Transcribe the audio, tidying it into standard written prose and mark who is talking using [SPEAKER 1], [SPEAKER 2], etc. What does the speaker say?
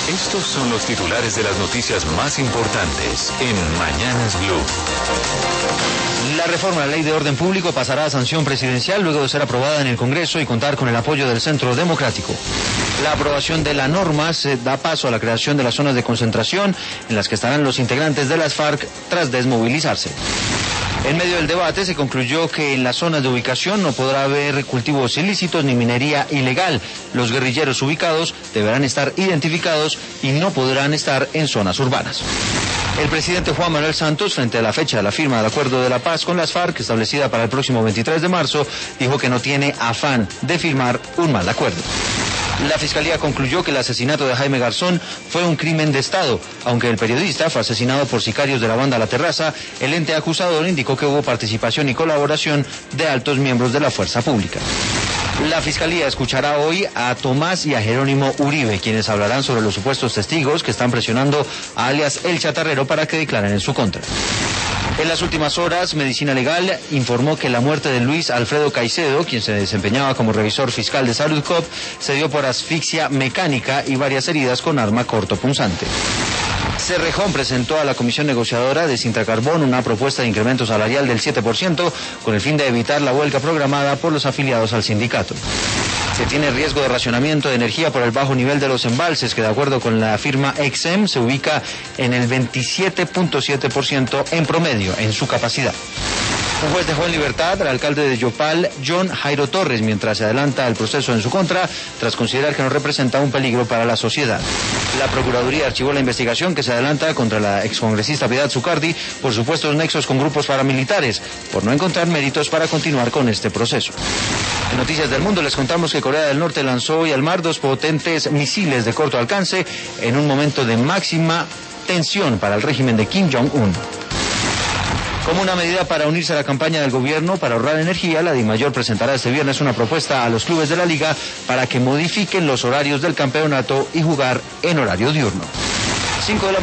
[SPEAKER 1] Estos son los titulares de las noticias más importantes en Mañanas Blue.
[SPEAKER 2] La reforma a la Ley de Orden Público pasará a sanción presidencial luego de ser aprobada en el Congreso y contar con el apoyo del Centro Democrático. La aprobación de la norma se da paso a la creación de las zonas de concentración en las que estarán los integrantes de las FARC tras desmovilizarse. En medio del debate se concluyó que en las zonas de ubicación no podrá haber cultivos ilícitos ni minería ilegal. Los guerrilleros ubicados deberán estar identificados y no podrán estar en zonas urbanas. El presidente Juan Manuel Santos, frente a la fecha de la firma del acuerdo de la paz con las FARC, establecida para el próximo 23 de marzo, dijo que no tiene afán de firmar un mal acuerdo. La Fiscalía concluyó que el asesinato de Jaime Garzón fue un crimen de Estado. Aunque el periodista fue asesinado por sicarios de la banda La Terraza, el ente acusador indicó que hubo participación y colaboración de altos miembros de la fuerza pública. La Fiscalía escuchará hoy a Tomás y a Jerónimo Uribe, quienes hablarán sobre los supuestos testigos que están presionando a alias El Chatarrero para que declaren en su contra. En las últimas horas, Medicina Legal informó que la muerte de Luis Alfredo Caicedo, quien se desempeñaba como revisor fiscal de Saludcop, se dio por asfixia mecánica y varias heridas con arma cortopunzante. Cerrejón presentó a la Comisión Negociadora de Sintracarbón una propuesta de incremento salarial del 7% con el fin de evitar la huelga programada por los afiliados al sindicato. Se tiene riesgo de racionamiento de energía por el bajo nivel de los embalses, que de acuerdo con la firma Exem se ubica en el 27.7% en promedio en su capacidad. Un juez dejó en libertad al alcalde de Yopal, John Jairo Torres, mientras se adelanta el proceso en su contra, tras considerar que no representa un peligro para la sociedad. La Procuraduría archivó la investigación que se adelanta contra la excongresista Piedad Zucardi por supuestos nexos con grupos paramilitares, por no encontrar méritos para continuar con este proceso. En Noticias del Mundo les contamos que Corea del Norte lanzó hoy al mar 2 potentes misiles de corto alcance en un momento de máxima tensión para el régimen de Kim Jong-un. Como una medida para unirse a la campaña del gobierno para ahorrar energía, la DIMAYOR presentará este viernes una propuesta a los clubes de la liga para que modifiquen los horarios del campeonato y jugar en horario diurno. 5 de la